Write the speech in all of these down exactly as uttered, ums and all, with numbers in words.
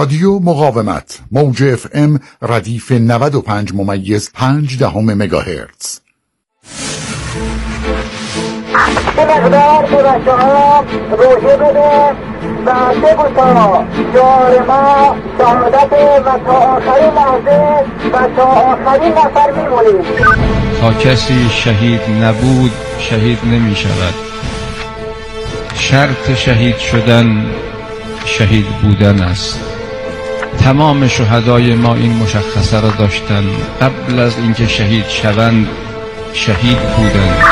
رادیو مقاومت موج اف ام ردیف نود و پنج ممیز پنج دهم مگاهرتز. به مقدار به بچه ها روژه بده و بگوشا جار ما شهادت و تا آخرین لحظه و تا آخرین نفر میمونیم. تا کسی شهید نبود شهید نمی شود. شرط شهید شدن شهید بودن است. تمام شهدای ما این مشخصه را داشتند. قبل از اینکه شهید شوند شهید بودند.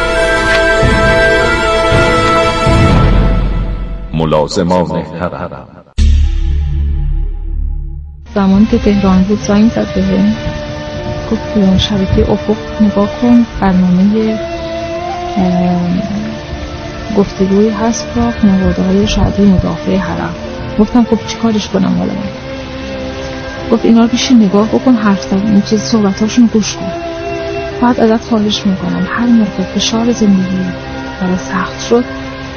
ملازمان تبر زمانی که تهران بود زنگ زد بهم، گفت شبکه افق نگاه کن، برنامه گفتگویی هست با خانواده‌های شهدای مدافع حرم. گفتم خب چی کارش کنم حالا من؟ گفت اینا رو بشین نگاه بکن، حرف زد این چیز صحبتاشون گوش کن. بعد ازت خواهش میکنم هر موقع فشار زندگی برای سخت شد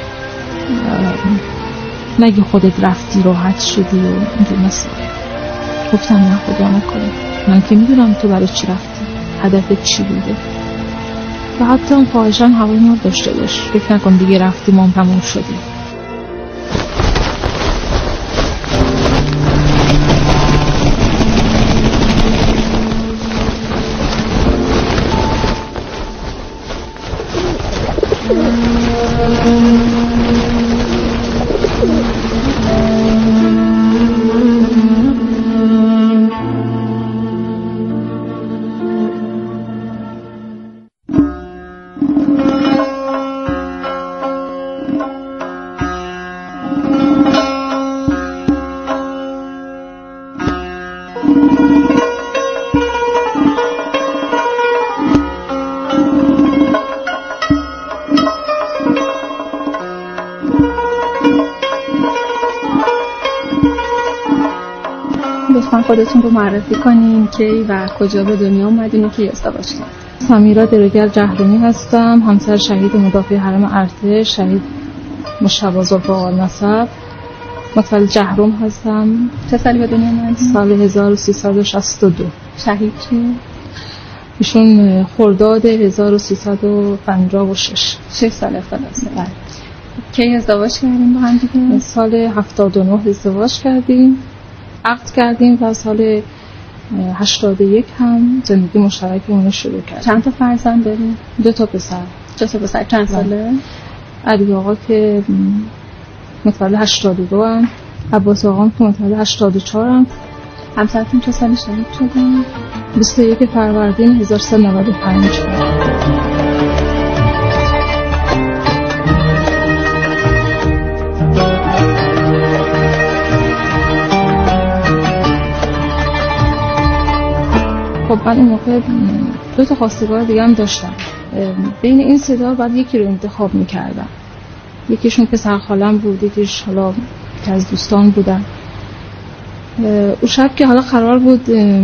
نگی خودت رفتی راحت شدی و اینجور مثلا. گفتم نه خدا نکنه، من که میدونم تو برای چی رفتی، هدفت چی بوده. و حتی اون خواهشان هوای ما داشته باش، فکر نکن دیگه رفتی ما هم تموم شدیم. خودتون رو معرفی کنین کی و کجا به دنیا اومدین و کی ازدواج کردین؟ سمیرا دروگر جهرومی هستم، همسر شهید مدافع حرم ارتش شهید مجتبی ذوالفقار نسب. متولد جهرم هستم. چه سالی به دنیا اومدین؟ سال هزار و سیصد و شصت و دو. شهید چی؟ ایشون خرداد هزار و سیصد و پنجاه و شش. شش سال اختلافه. بله. کی ازدواج کردیم با هم دیگه؟ سال هفتاد و نه ازدواج کردیم. عقد کردیم و سال هشتاد و یک هم زندگی مشترکمون رو شروع کردیم. چند تا فرزند داریم؟ دو تا پسر. دو تا پسر. چند ساله؟ علی آقا که متولد هشتاد و دو هم، عباس آقا که متولد هشتاد و چهار هم. همسرتون چه سالی شهید شدن؟ بیست و یک فروردین هزار و سیصد و نود و پنج. خب من اون موقع دو تا خواستگار دیگه هم داشتم. بین این سه تا بعد یکی رو انتخاب میکردم. یکیشون پسر خالم بود، یکیش حالا که از دوستان بودن. اون شب که حالا قرار بود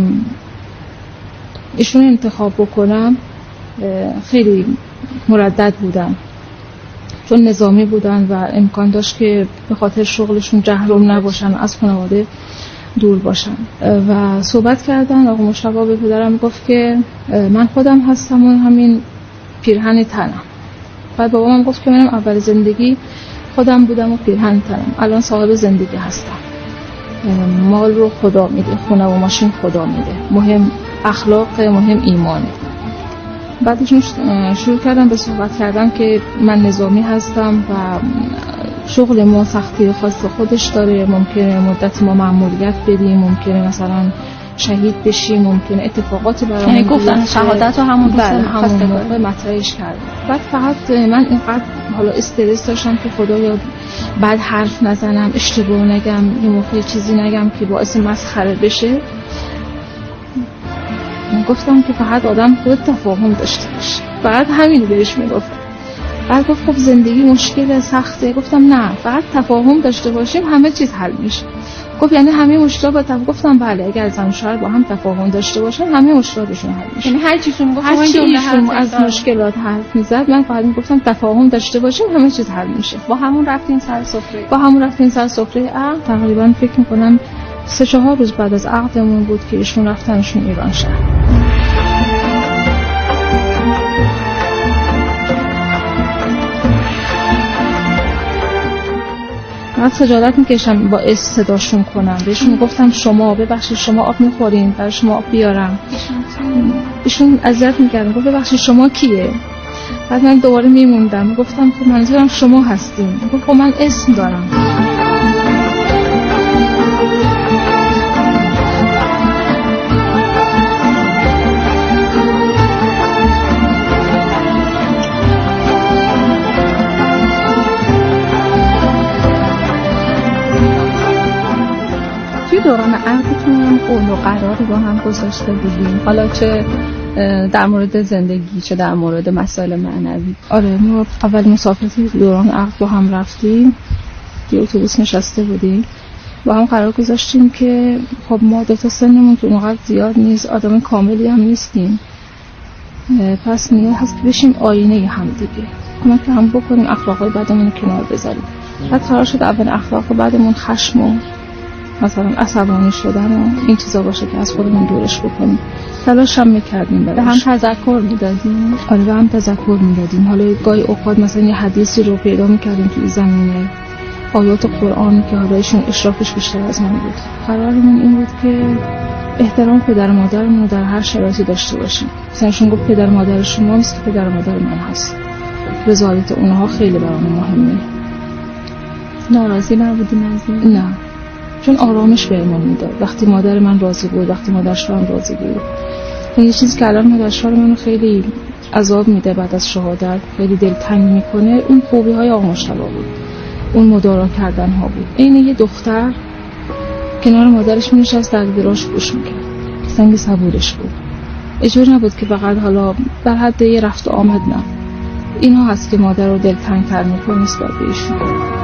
ایشون انتخاب بکنم خیلی مردد بودم، چون نظامی بودن و امکان داشت که به خاطر شغلشون جهرم نباشن، از خانواده دور باشن. و صحبت کردن. آقا مجتبی به پدرم گفت که من خودم هستم و همین پیرهن تنم. بعد بابام گفت که منم اول زندگی خودم بودم و پیرهن تنم، الان صاحب زندگی هستم. مال رو خدا میده، خونه و ماشین خدا میده، مهم اخلاق، مهم ایمانه. بعدشون شروع کردم به صحبت کردن که من نظامی هستم و شغل ما سختی خاص خودش داره، ممکنه مدت ما مأموریت بدیم، ممکنه مثلا شهید بشیم، ممکنه اتفاقاتی برامون یعنی گفتن شهادت رو همون روز همون موقع مطرحش کردم. بعد فقط من اینقدر حالا استرس داشتم که خدایا بعد حرف نزنم، اشتباه نگم، یه موقع چیزی نگم که باعث مسخره بشه. گفتم که فقط آدم خود تفاهم داشته باشه، فقط همین بهش میگفتم. بعد گفت خب زندگی مشکل سخته. گفتم نه، فقط تفاهم داشته باشیم همه چیز حل میشه. گفت یعنی همه مشکلات با تفاهم؟ گفتم بله، اگر زن و شوهر با هم تفاهم داشته باشن همه مشکلاتشون حل میشه. یعنی هر چیزی میگفت هر چیزی از مشکلات حرف میزد من فقط میگفتم تفاهم داشته باشیم همه چیز حل میشه. با همون رفتین سر سفره؟ با همون رفتین سر سفره. اه تقریبا فکر میکنم سه چهار روز بعد از عقدمون بود که ایشون رفتنشون ایران شهر. من خجالت میکشم با اس صداشون کنم، بهشون گفتم شما ببخشید شما آب میخورین، برای شما آب بیارم. ایشون اذیت میکردن، گفت ببخشید شما کیه؟ بعد من دوباره میموندم، گفتم خب منظورم شما هستین. گفت خب من اسم دارم. دوران عقدتون قول و قراری با هم گذاشته بودیم، حالا چه در مورد زندگی چه در مورد مسائل معنوی؟ آره، ما اول مسافرتی دوران عقد با هم رفتیم، یه اتوبوس نشسته بودیم، با هم قرار گذاشتیم که خب ما دو تا سنمون که اونقدر زیاد نیست، آدم کاملی هم نیستیم، پس نیاز هست که بشیم آینه هم دیگه، کمک هم بکنیم اخلاقای بعدمون کنار بذاریم. بعد قرار شد اول اخلاق بعدمون خشم و مثلا عصبانی شدن و این چیزا باشه که از خودمون دورش بکنیم. تلاش هم میکردیم، به هم تذکر میدادیم. آره، به هم تذکر میدادیم. حالا گاهی اوقات مثلا یه حدیثی رو پیدا میکردیم توی زمینه، آیات قرآنی که حالا ایشون اشرافش بیشتر از من بود. قرارمون این بود که احترام پدر مادرمون رو در هر شرایطی داشته باشیم. مثلا ایشون گفت پدر مادر شما مثل که پدر مادر من هست. رضایت اونها خیلی برامون مهمه. ناراضی نبودیم از این؟ نه، چون آرامش بهمون میداد. وقتی مادر من راضی بود، وقتی مادر شوهرم راضی بود. این چیزی که الان مادر شوهر منو خیلی عذاب میده بعد از شهادت، خیلی دلتنگ میکنه، اون خوبی های آقا مجتبی بود، اون مدارا کردن ها بود. این یه دختر کنار مادرش مینشست، در دراش گوش میکرد، سنگ صبورش بود. اجور نبود که فقط حالا در حد یه رفت و آمد، نه، اینها هست که مادر رو دلتنگ تر میکنه نسبت به ایشون.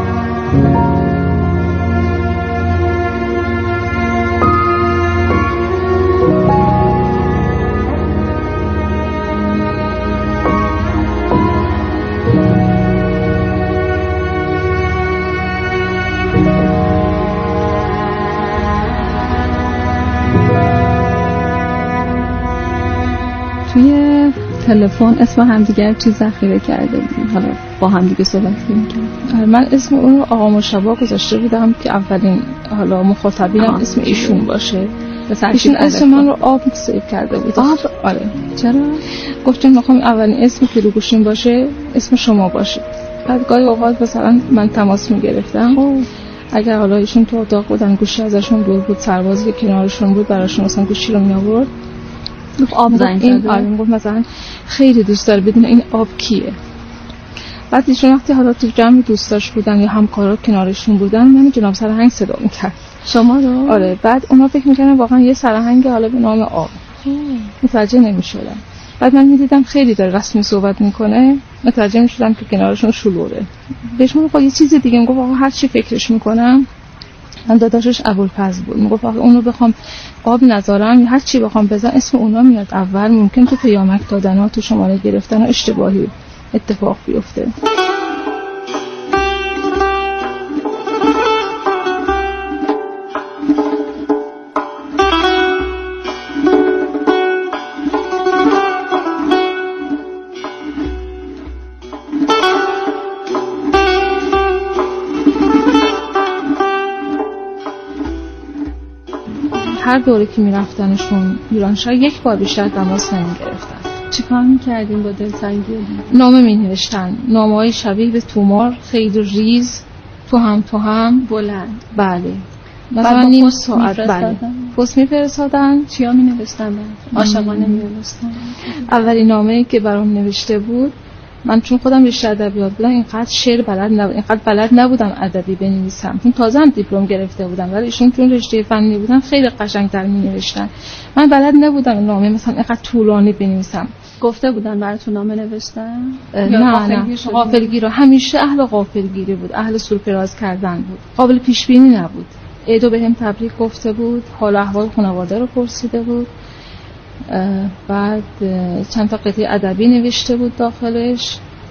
توی تلفن اسم همدیگر چی ذخیره کرده بودیم، حالا با همدیگه صحبت می‌کردیم. من اسم اون رو آقا مجتبی گذاشته بودم که اولین حالا مخاطبینم اسم ایشون باشه. ایشون اسم من رو آب سیو کرده بود. آب؟ آره. چرا؟ گفتم میخوام اولین اسمی که رو گوشیم باشه اسم شما باشه. بعد گاهی اوقات مثلا من تماس میگرفتم، اگر حالا ایشون تو اتاق بودن گوشی ازشون دور بود، سربازی که کنارشون بود براشون مثلا گوشی رو میآورد، گفت آب زنگ زده. آره، گفت مثلا خیلی دوست داره بدون این آب کیه. بعد ایشون وقتی حالا تو جمع دوستاش بودن یا همکارا کنارشون بودن، من جناب سرهنگ صدا میکرد شما رو. آره، بعد اونا فکر میکنن واقعا یه سرهنگ حالا به نام آب، متوجه نمیشدن. بعد من میدیدم خیلی داره رسمی صحبت میکنه، متوجه میشدم که کنارشون شلوغه. بهشون گفت یه چیز دیگه، میگفت آقا هر چی فکرش میکنم، من داداشش ابوالفضل بود، میگفت آقا اونو بخوام آب نذارم یا هر چی بخوام بزن اسم اونا میاد اول، ممکن تو پیامک دادن ها، تو شماره گرفتن ها اشتباهی اتفاق بیفته. هر دوره که میرفتنشون ایران شهر یک بار بیشتر تماس نمیگرفتن. چی کار میکردین با دلتنگی؟ نامه می نوشتن، نامه های شبیه به تومار، خیلی ریز، تو هم تو هم بلند. بله، مثلا نیم ساعت. بله، پست می فرستادن. چیا می نوشتن؟ عاشقانه می نوشتن. اولین نامه‌ای که برام نوشته بود، من چون خودم رشته ادبیات بودم اینقدر شعر بلد نبودم، اینقدر بلد نبودم ادبی بنویسم، چون تازه هم دیپلم گرفته بودم، ولی ایشون چون رشته فنی بودن خیلی قشنگ‌تر می‌نوشتن. من بلد نبودم نامه مثلا اینقدر طولانی بنویسم. گفته بودن براتون نامه نوشتن؟ نه نه، غافلگیری، همیشه اهل غافلگیری بود، اهل سورپرایز کردن بود، قابل پیش بینی نبود. عیدو بهم تبریک گفته بود، حال احوال خانواده رو پرسیده بود، بعد چند تا قطعه ادبی نوشته بود داخلش،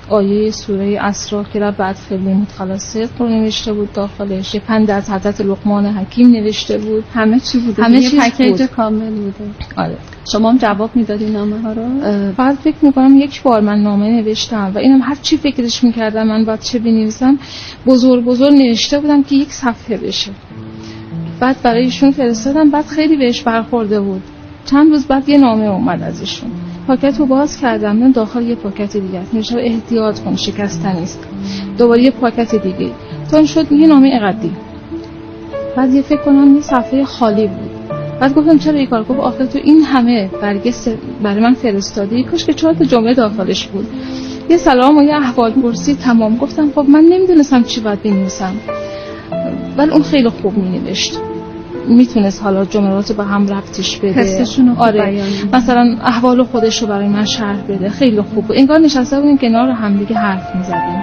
آیه سوره اسراء که رب ادخلنی مدخل صدق رو نوشته بود داخلش، یه پند از حضرت لقمان حکیم نوشته بود. همه چی بوده، همه یه چیز پکیج بود. کامل بوده. آره. شما هم جواب میدادی نامه ها رو؟ بعد فکر میکنم یک بار من نامه نوشتم و اینم هر چی فکرش میکردم من باید چه بنویسم بزرگ بزرگ نوشته بودم که یک صفحه بشه. بعد برای ایشون فرستادم، بعد خیلی بهش برخورده بود. چند روز بعد یه نامه اومد از ایشون، پاکت رو باز کردم، من داخل یه پاکت دیگه نوشته احتیاط کن شکستنی است. دوباره یه پاکت دیگه تا شد یه نامه اقدی. بعد یه فکر کنم یه صفحه خالی بود. بعد گفتم چرا این کار؟ گفت آخه تو این همه برگه برای من فرستادی، کاش که چهار تا جمله داخلش بود. یه سلام و یه احوال پرسی تمام. گفتم خب من نمیدونستم چی باید بنویسم، ولی اون خیلی خوب مینوشت، میتونست حالا جملات با هم ربطش بده، حسشون رو آره بیان. مثلا احوال خودش رو برای من شرح بده. خیلی خوب بود، انگار نشسته بودیم کنار هم دیگه حرف میزدیم.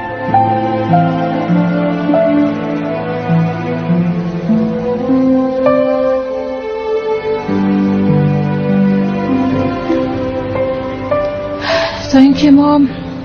تا اینکه ما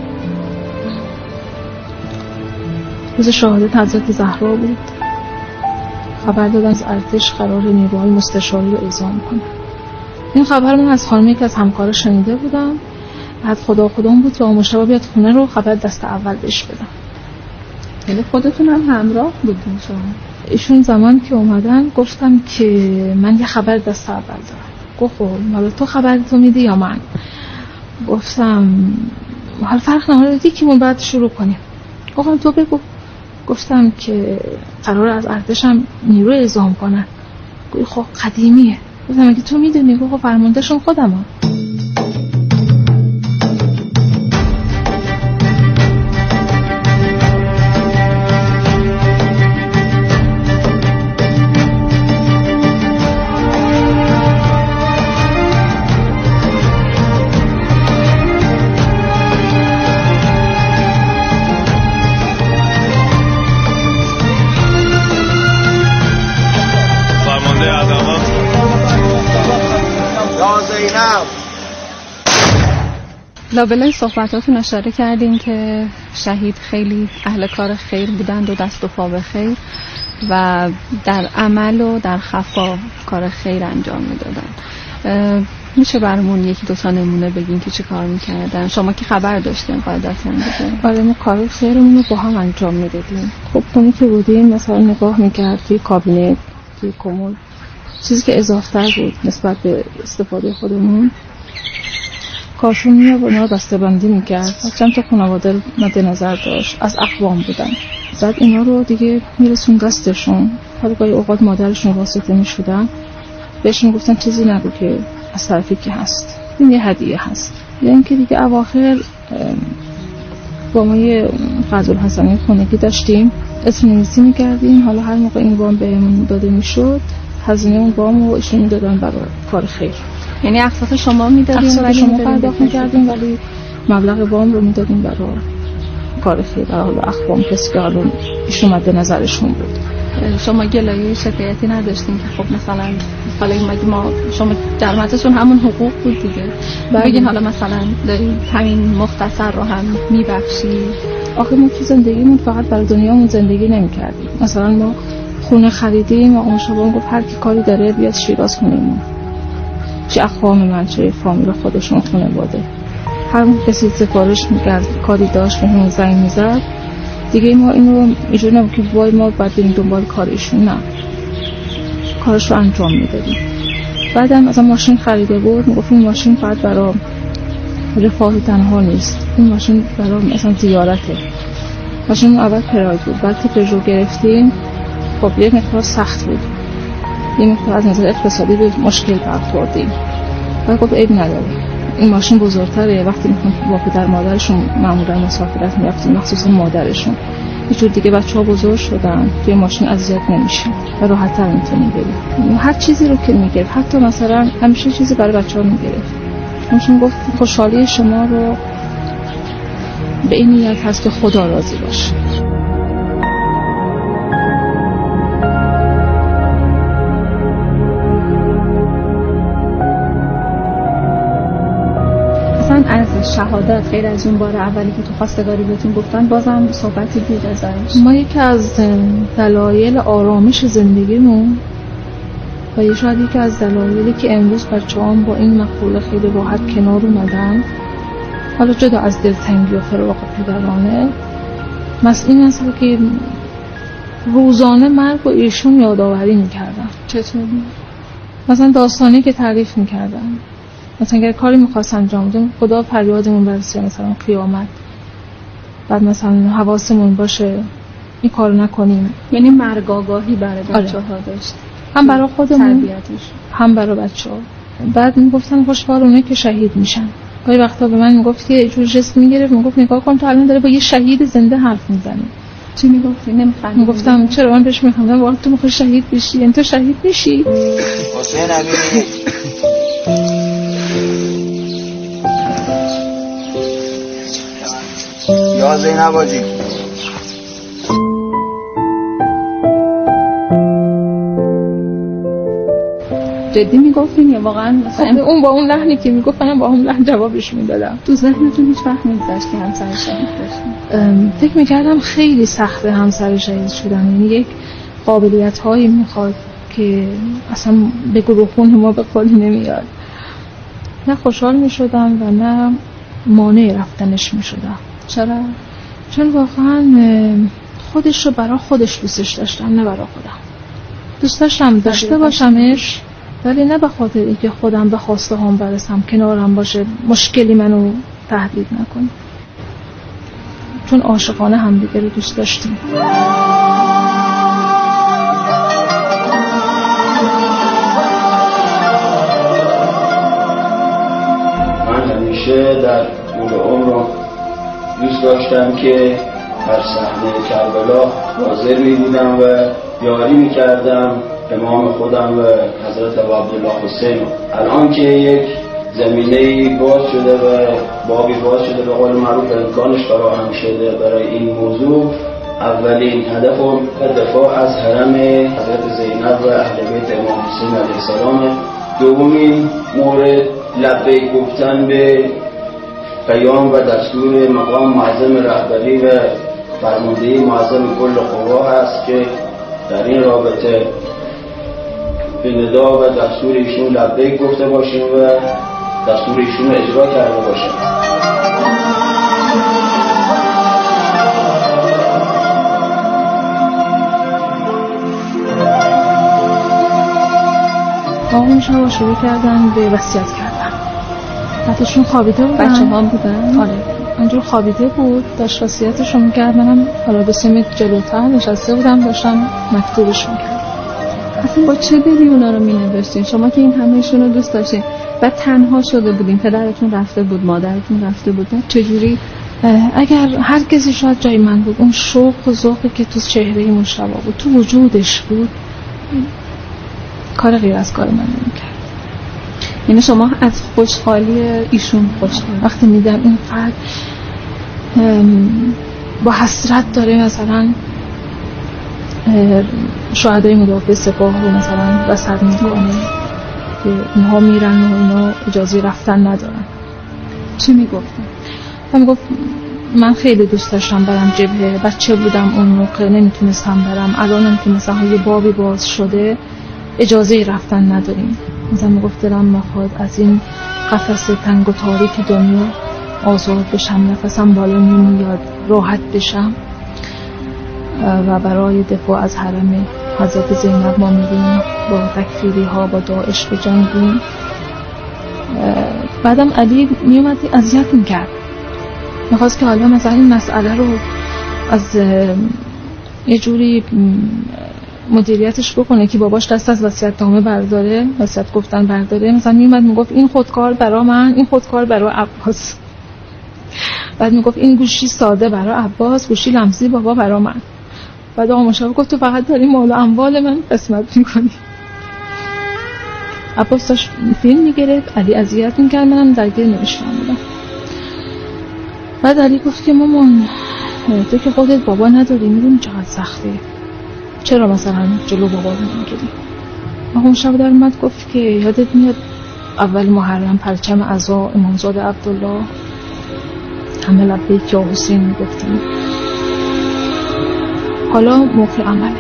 روز شهادت حضرت زهرا بود، خبر دادن از ارتش قرار نیروهای مستشاری رو اعزام کنه. این خبر من از خانمی که از همکارا شنیده بودم. بعد خدا خودم بود که مشتبه بیاد خونه رو خبر دست اول بهش بدم. یعنی خودتون هم همراه بودین شما؟ ایشون زمان که اومدن گفتم که من یه خبر دست اول دارم. گفت خب حالا تو خبر تو میدی یا من؟ گفتم حالا فرق نداره، یکیمون بعد شروع کنیم. گفتم تو بگو. گفتم که قرار از ارتشم نیرو اعزام کنن. گفت خب قدیمیه. گفتم اگه تو میدونی. گفت فرماندهشون خودمم. لابلای صحبتاتون اشاره کردین که شهید خیلی اهل کار خیر بودند و دست و پا به خیر و در عمل و در خفا کار خیر انجام میدادن. میشه برامون یکی دو تا نمونه بگین که چه کار میکردن؟ شما که خبر داشتین قاعدتاً دیگه. آره ما کار خیرمون رو با هم انجام میدادیم. خب خونی که بودیم مثلا نگاه میکرد توی کابینت، توی کمد، چیزی که اضافه بود نسبت به استفاده خودمون کارشون میاد و اینا بسته بندی میکرد. چند تا خانواده رو مد نظر داشت، از اقوام بودن. بعد اینا رو دیگه میرسون دستشون. حالا گاهی اوقات مادرشون واسطه میشدن، بهشون گفتن چیزی نگو که از طرفی که هست، این یه هدیه هست. یا اینکه دیگه اواخر با ما یه فضل‌الحسنی خونگی داشتیم، اسم نویسی میکردیم. حالا هر موقع این وام بهمون داده میشد هزینه اون وام رو ایشون میدادن برای کار خیر. یعنی اقساط شما میدادین ولی شما پرداخت میکردیم ولی مبلغ وام رو میدادیم برای کار خیر، برای حالا اقوام کسی که حالا ایشون مد نظرشون بود. شما گلایه شکایتی نداشتین که خب مثلا حالا این ما شما درآمدتون همون حقوق بود دیگه، بگین حالا مثلا دارین همین مختصر رو هم میبخشی؟ آخه ما تو زندگیمون فقط برای دنیامون زندگی نمیکردیم. مثلا ما خونه خریدیم و اون شبان گفت هر کی کاری داره بیاد شیراز خونه‌مون، چه اقوام من چه فامیل خودشون خانواده، هر کسی سفارش میکرد کاری داشت به همون زنگ میزد دیگه. ما اینو اینجوری نبود که وای ما باید بریم دنبال کارشون، نه، کارش رو انجام میدادیم. بعدم مثلا ماشین خریده بود، میگفت این ماشین فقط برای رفاه تنها نیست، این ماشین برای مثلا زیارته. ماشین اول پراید بود، بعد که پژو گرفتیم خب یه مقدار سخت بود، یه مقدار از نظر اقتصادی به مشکل برخوردیم. بعد گفت عیب نداره، این ماشین بزرگتره، وقتی میخوان با پدر مادرشون معمولا مسافرت میرفتیم، مخصوصا مادرشون. یه جور دیگه بچه‌ها بزرگ شدن، توی ماشین اذیت نمیشه و راحت‌تر میتونیم بریم. هر چیزی رو که میگرفت، حتی مثلا همیشه چیزی برای بچه‌ها میگرفت. ماشین گفت خوشحالی شما رو به این نیت هست که خدا راضی باشه. از شهادت غیر از اون بار اولی که تو خواستگاری بهتون گفتن بازم صحبتی بود ازش؟ ما یکی از دلایل آرامش زندگیمون و یه شاید یکی از دلایلی که امروز بچه‌هام با این مقوله خیلی راحت کنار اومدن، حالا جدا از دلتنگی و فراق پدرانه، مثل این است که روزانه مرگ و ایشون یادآوری میکردن. چطوری؟ مثلا داستانی که تعریف میکردن، مثلا اگر کاری میخواست انجام بدیم، خدا فریادمون برسه، مثلا قیامت، بعد مثلا حواسمون باشه این کارو نکنیم. یعنی مرگ آگاهی برای بچه‌ها داشت، هم برای خودمون تربیتش، هم برای بچه‌ها. بعد میگفتن خوشحال اونه که شهید میشن. گاهی وقتا به من میگفت که جور جست میگرفت، میگفت نگاه کن تو الان داره با یه شهید زنده حرف میزنی. چی میگفتی؟ نمیفهمیدم. میگفتم چرا؟ من بهش میگفتم واقعا تو میخوای شهید بشی؟ یعنی تو شهید میشی؟ حسین امینی یا زینب آجی جدی میگفتین یا واقعا مثلا اون با اون لحنی که میگفت منم با اون لحن جوابش میدادم؟ تو ذهنتون هیچ وقت نمی‌گذشت که همسر شهید بشین؟ فکر میکردم خیلی سخته همسر شهید شدن، یعنی یک قابلیت هایی میخواد که اصلا به گروه خون ما به قول نمیاد. نه خوشحال میشدم و نه مانع رفتنش میشدم. چرا؟ چون واقعا خودش رو برای خودش دوستش داشتم، نه برای خودم. دوست داشتم داشته باشمش، ولی نه به خاطر اینکه خودم به خواسته هم برسم، کنارم باشه، مشکلی منو تهدید نکنه. چون عاشقانه همدیگه رو دوست داشتیم. من همیشه در طول عمرم دوست داشتم که در صحنه کربلا حاضر می بودم و یاری می کردم امام خودم و حضرت عبدالله حسین. الان که یک زمینه باز شده و بابی باز شده، به قول معروف امکانش فراهم شده برای این موضوع، اولین هدفم دفاع از حرم حضرت زینب و اهل بیت امام حسین علیه السلام. دومین مورد لبیک گفتن به پیام و دستور مقام معظم رهبری و فرماندهی معظم کل قوا هست که در این رابطه به ندا و دستور ایشون لبیک گفته باشیم و دستور ایشون رو اجرا کرده باشیم. آقایون شما شروع کردن به وصیت کردن. بعدشون خوابیده بودن. بچه ها بودن؟ آره. اونجور خوابیده بود، داشت وصیتشو میکرد. منم حالا به سمت جلوتر نشسته بودم، داشتم مکتوبش میکردم. اصلا با چه دلی اونا رو مینوشتین؟ شما که این همهشون رو دوست داشتین و تنها شده بودین، پدرتون رفته بود، مادرتون رفته بود، چجوری؟ اگر هر کسی شاید جای من بود، اون شوق و ذوقی که تو چهره مشتبه بود، تو وجودش بود، کار غیر از کار من نمیکرد. یعنی شما از خوشحالی ایشون خوشحال وقتی میدم اینقدر با حسرت داره مثلا شهدای مدافع سپاه رو مثلا وسط میکنه که اینها میرن و اینا اجازه رفتن ندارن. چی میگفتن؟ من میگفت من خیلی دوست داشتم برم جبهه، بچه بودم اون موقع، نمیتونستم برم. الان هم که مثلا یه بابی باز شده اجازه رفتن نداریم. مثلا میگفت دلم میخواد از این قفس تنگ و تاریک دنیا آزاد بشم، نفسم بالا نمیاد، راحت بشم و برای دفاع از حرم حضرت زینب ما میریم با تکفیری ها با داعش بجنگیم. بعدم علی میومد اذیت میکرد، میخواست که حالا مثلا این مسئله رو از یه جوری مدیریتش بکنه که باباش دست از وصیت نامه برداره، وصیت گفتن برداره. مثلا میومد میگفت این خودکار برا من، این خودکار برا عباس. بعد میگفت این گوشی ساده برا عباس، گوشی لمسی بابا برا من. بعد آقا مشاور گفت تو فقط داری مال و اموال من قسمت میکنی. عباس داشت فیلم میگرفت، علی اذیت میکرد، منم درگیر نوشتم بودم. بعد علی گفت که مامان تو که خودت بابا نداری، میدونی چقدر سخته، چرا مثلا جلو بابا رو نمیگیری؟ آقا مشاور در اومد گفت که یادت میاد اول محرم پرچم عزا امامزاده عبدالله همه لبیک یا حسین میگفتیم. حالا موقع عمله.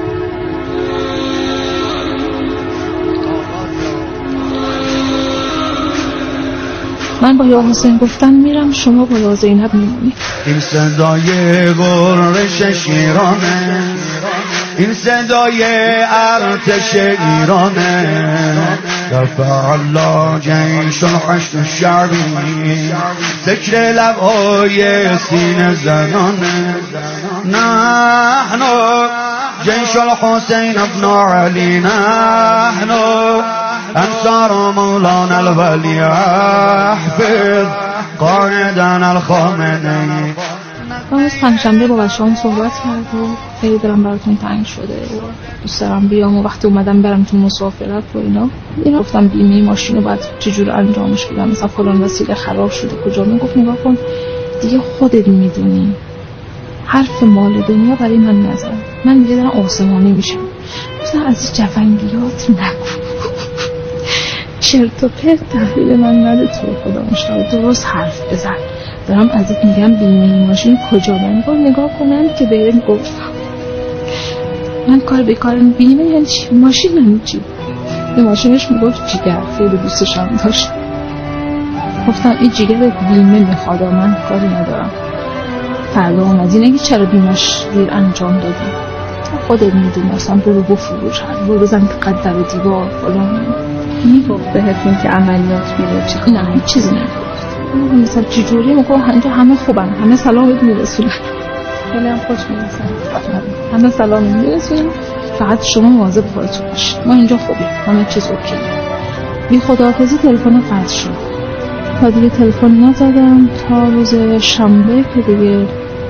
من با یا حسین گفتم میرم، شما با یا زینب میمونی. این صدای غرش شیرانه، این صدای ارتش ایرانه، رفع الله جیش الحشد الشعبی، ذکر لبای سینه زنانه. نحن جیش الحسین ابن علی، نحن انصار مولانا الولی، احفظ قائدنا الخامنه‌ای. من از پنجشنبه با بچه‌هام صحبت کرد و خیلی دلم براتون تنگ شده و دوست دارم بیام و وقتی اومدم برم تو مسافرت و اینا اینا گفتم بیمه ماشین رو باید چجور انجامش بدم، مثلا فلان وسیله خراب شده کجا. من گفت نگاه کن دیگه خودت میدونی، حرف مال دنیا برای من نزن، من دیگه دارم آسمانی میشم. گفتم از جفنگیات نگو، چرت و پرت تحویل من نده، تو خدا مشتاق درست حرف بزن. دارم ازت میگم بیمه ماشین کجا. من گفت نگاه کنم که بهم گفت من کار بیکارم. بیمه یعنی چی؟ ماشین یعنی چی؟ به ماشینش میگفت جیگر، خیلی دوستش هم داشت. گفتم این جیگر بیمه میخواد، من کاری ندارم. فردا اومدی نگی چرا بیمهش دیر انجام دادی، خودت میدونی، اصلا برو بفروش، برو بزن قدر و دیوار فلان. میگفت بهتون که عملیات میره چی؟ نه هیچ چیزی نگفت. مثلا چجوری میگه اینجا همه خوبن، همه سلامت میرسونن، خیلی هم خوش میرسن، همه سلام میرسونن، فقط شما مواظب خودتون باشید، ما اینجا خوبیم، همه چیز اوکی. بی خداحافظی تلفن قطع شد تا دیگه تلفن نزدم تا روز شنبه که دیگه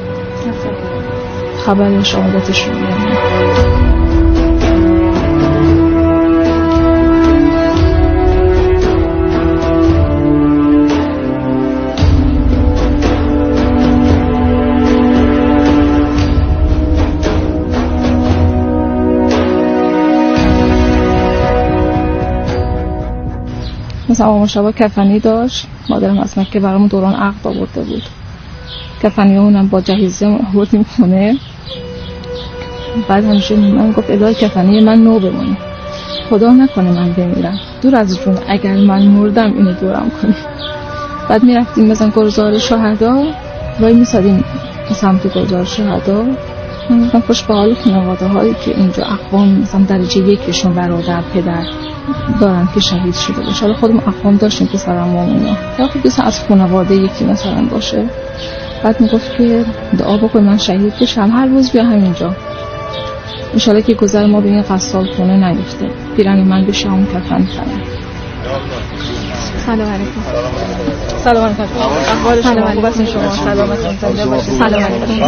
خبر شهادتش رو بیارم. مثلا آقا مشابه کفنی داشت، مادرم از مکه برامون دوران عقد آورده بود. کفنی اونم با جهیزه آوردیم خونه. بعد همیشه من گفت الهی کفنی من نو بمونه، خدا نکنه من بمیرم، دور از جون اگر من مردم اینو دورم کنی. بعد میرفتیم مثلا گلزار شهدا، وای میسادیم سمت گلزار شهدا. من گفتم خوش به حال خانواده هایی که اینجا اقوام مثلا درجه یکشون برادر پدر دارن که شهید شده باشه. حالا خودمون اقوام داشتیم که سرمون اینا، وقتی مثلا از خانواده یکی مثلا باشه. بعد میگفت که دعا بکن من شهید بشم، هر روز بیا همینجا، انشالله که گذر ما به این قصال خونه نیفته، پیرن من بشه همون کفن کنم. سلام علیکم. سلام علیکم. احوال شما خوب است؟ شما سلامتون زنده باشید. سلام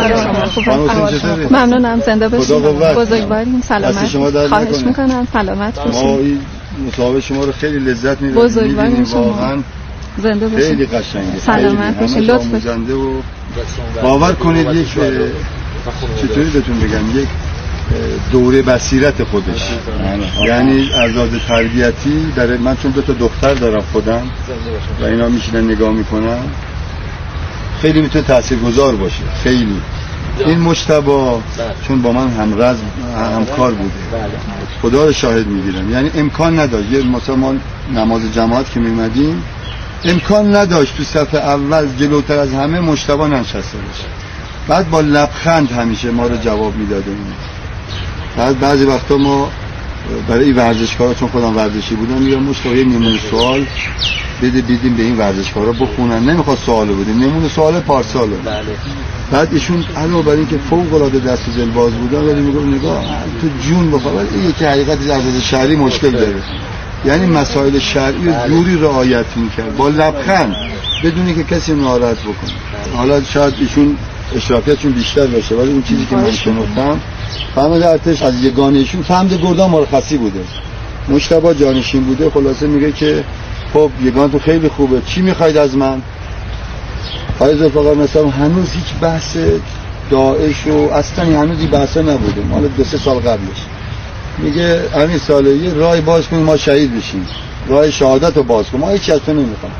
علیکم. ممنونم، زنده باشید. بزرگوارین، سلامت. خواهش میکنم سلامت باشید. ما این مصاحبه شما رو خیلی لذت می‌بریم. بزرگوارین واقعا زنده باشید. خیلی قشنگه. سلامت باشید. لطف زنده و باور کنید یک چطوری بهتون بگم یک دوره بصیرت خودش، یعنی از لحاظ تربیتی برای من، چون دو تا دختر دارم خودم و اینا میشینن نگاه میکنن، خیلی میتونه تاثیرگذار باشه. خیلی این مجتبی چون با من همرز همکار بوده، خدا رو شاهد میگیرم، یعنی امکان نداشت یه مثلا ما نماز جماعت که میمدیم امکان نداشت تو صف اول جلوتر از همه مجتبی ننشسته باشه. بعد با لبخند همیشه ما رو جواب میداده. بعد بعضی وقتا ما برای این ورزشکارا، چون خودم ورزشی بودم، میگم مشتاق نمونه سوال بده بیدیم به این ورزشکارا بخونن، نمیخواد سوالو بدیم، نمونه سوال پارسالو. بعد ایشون علاوه بر این که فوق العاده دست و دل باز بودن، ولی میگم نگاه تو جون بخواد، این یکی حقیقتی از از شرعی مشکل داره، یعنی مسائل شرعی رو جوری رعایت میکرد با لبخند بدونی که کسی ناراحت بکنه. حالا شاید ایشون اشرافیتشون بیشتر باشه، ولی اون چیزی که من شنفتم فهمد ارتش از یگانهشون فهمد گردان مرخصی بوده، مجتبی جانشین بوده. خلاصه میگه که خب یگان تو خیلی خوبه، چی میخواید از من؟ فایز فقط مثلا هنوز هیچ بحث داعش و اصلا هنوز این بحثا نبوده، مال دو سه سال قبلش. میگه همین ساله یه راه باز کنیم ما شهید بشیم، راه شهادت رو باز کنیم، ما هیچ از تو نمیخوام.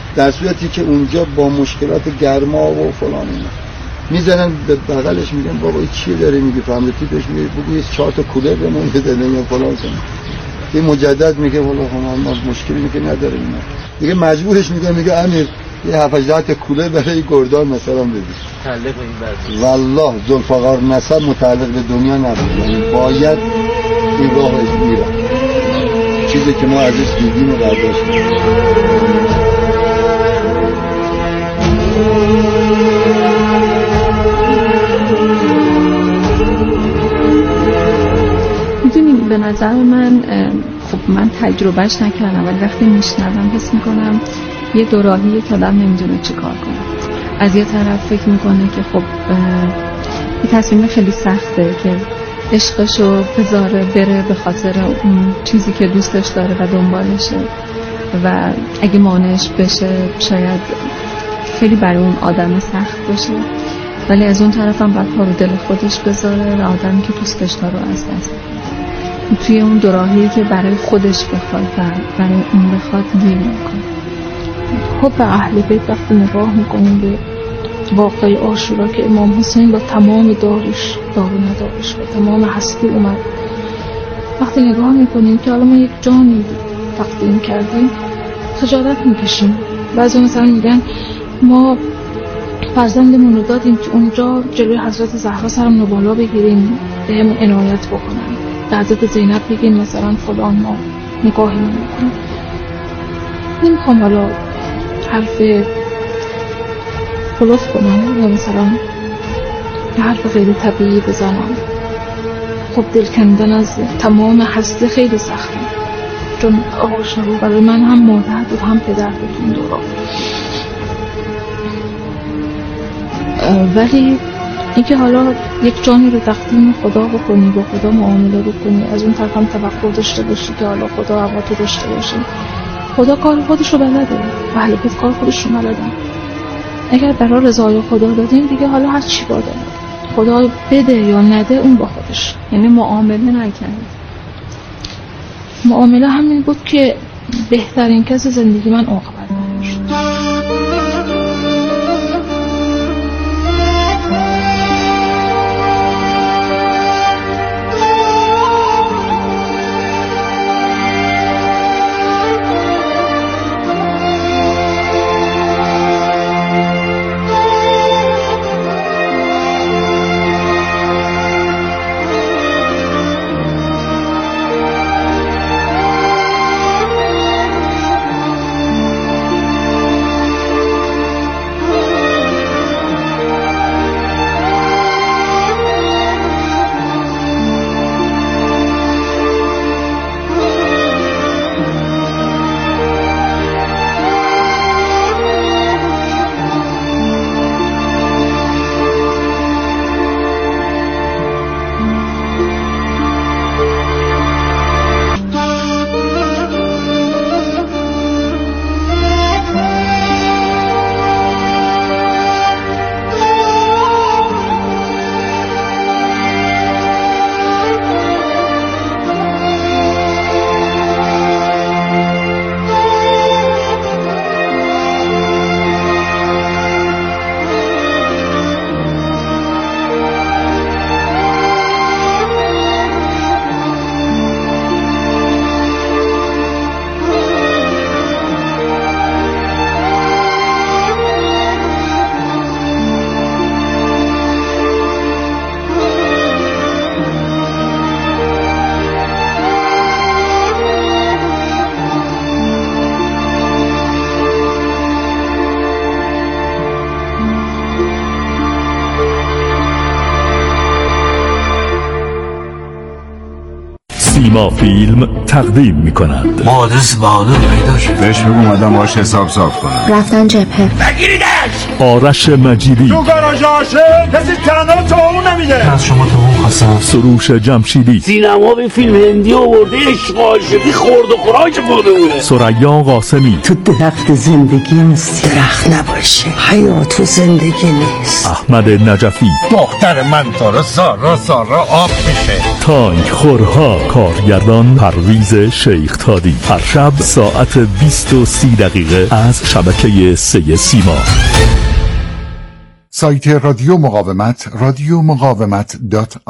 در صورتی که اونجا با مشکلات گرما و فلان اینا میزنن به بغلش میگن بابا این چیه داره میگه، فهمیدی بهش میگه بگو یه چهار تا کولر بمون بده یا فلان کنه. این مجدد میگه والا ما مشکلی که نداره اینا، دیگه مجبورش میگه میگه امیر یه هفت هشت تا کولر برای گردان مثلا بدید. متعلق به این بحث والله ذوالفقار نسب متعلق به دنیا نبود، یعنی باید این راه میره، چیزی که ما ازش دیدیم و برداشتیم. میدونید به نظر من، خب من تجربهش نکردم ولی وقتی میشنوم حس میکنم یه دوراهیه که آدم نمیدونه چی کار کنه. از یه طرف فکر میکنه که خب یه تصمیم خیلی سخته که عشقشو بذاره بره به خاطر اون چیزی که دوستش داره و دنبالشه و اگه مانعش بشه شاید خیلی برای اون آدم سخت باشه، ولی از اون طرف هم باید پا رو دل خودش بذاره و آدمی که دوستش داره از دست بده. توی اون دوراهی که برای خودش بخواد و برای اون بخواد گیر میکنه. خب به اهل بیت وقتی نگاه میکنیم به واقعه عاشورا که امام حسین با تمام دارش دار و ندارش و تمام هستی اومد، وقتی نگاه میکنیم که حالا ما یک جانی تقدیم کردیم خجالت میکشیم. بعضی مثلا میگن ما فرزندمون رو دادیم که اونجا جلوی حضرت زهرا سرمون رو بالا بگیریم بهمون عنایت بکنن، به حضرت زینب بگیم مثلا فلان ما نگاهی نمیکنیم. نمیخوام حالا حرف خلاف کنم یا مثلا یه حرف غیر طبیعی بزنم. خب دل کندن از تمام هستی خیلی سخته، چون آقا شروع برای من هم مادر بود هم پدر بود اون دوران، ولی اینکه حالا یک جانی رو تقدیم خدا بکنی، با خدا معامله بکنی، از اون طرف هم توقع داشته باشی که حالا خدا عوض داشته باشه. خدا کار خودش رو بلده، اهل بیت کار خودش رو بلدن. اگر برای رضای خدا دادیم دیگه حالا هر چی باده خدا بده یا نده اون با خودش. یعنی معامله نکرد. معامله همین بود که بهترین کس زندگی من عاقبت شد. سیما فیلم تقدیم می‌کند. مهندس بهادر پیدا شد. بهش بگو اومدم باهاش حساب صاف کنم. رفتن جبهه. بگیریدش. آرش مجیدی. تو گاراژ آشه کسی تنها تو اون نمیده. از شما تو اون حسن، سروش جمشیدی، سینما به فیلم هندی آورده، عشق عاشقی خورد و خوراک برده بوده. ثریا قاسمی، تو درخت زندگی نیست، درخت نباشه حیات و زندگی نیست. احمد نجفی، دختر من داره زارا زارا آب میشه. تانک خورها، کارگردان پرویز شیخ تادی. هر شب ساعت بیست و سی دقیقه از شبکه سه سیما. سایت رادیو مقاومت رادیو مقاومت دات